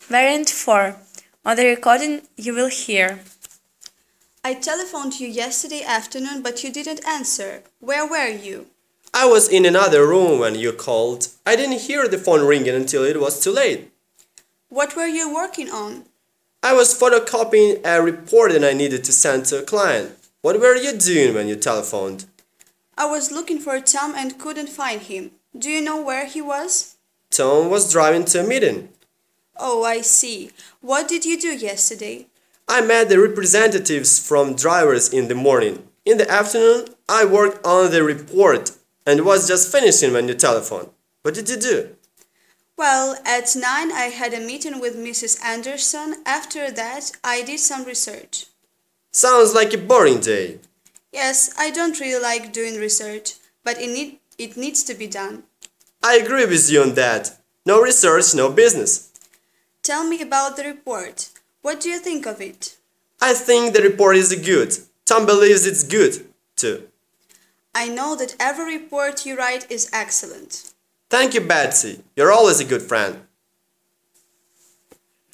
Variant 4. On the recording, you will hear. I telephoned you yesterday afternoon, but you didn't answer. Where were you? I was in another room when you called. I didn't hear the phone ringing until it was too late. What were you working on? I was photocopying a report that I needed to send to a client. What were you doing when you telephoned? I was looking for Tom and couldn't find him. Do you know where he was? Tom was driving to a meeting. Oh, I see. What did you do yesterday? I met the representatives from drivers in the morning. In the afternoon, I worked on the report and was just finishing when you telephoned. What did you do? Well, at 9 I had a meeting with Mrs. Anderson. After that, I did some research. Sounds like a boring day. Yes, I don't really like doing research, but it needs to be done. I agree with you on that. No research, no business. Tell me about the report. What do you think of it? I think the report is good. Tom believes it's good, too. I know that every report you write is excellent. Thank you, Betsy. You're always a good friend.